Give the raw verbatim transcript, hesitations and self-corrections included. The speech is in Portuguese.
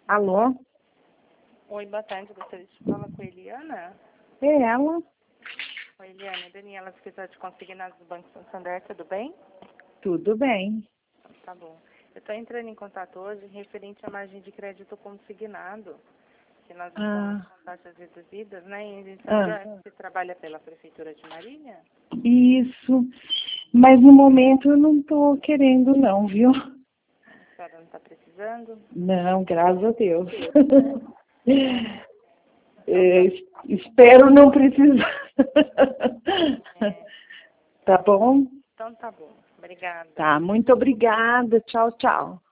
Alô? Oi, boa tarde. Gostaria de falar com a Eliana. É ela? Oi, Eliana. Daniela, escritora de consignados do Banco Santander, tudo bem? Tudo bem. Tá bom. Eu estou entrando em contato hoje referente à margem de crédito consignado, que nós estamos Ah, com taxas reduzidas, né? E a gente ah, já você trabalha pela Prefeitura de Marília? isso. Mas no momento eu não estou querendo não, viu? A senhora não está precisando? Não, graças a Deus. Então É, tá, es- espero não precisar. é, Tá bom? então tá bom. Obrigada. Tá, muito obrigada. Tchau, tchau.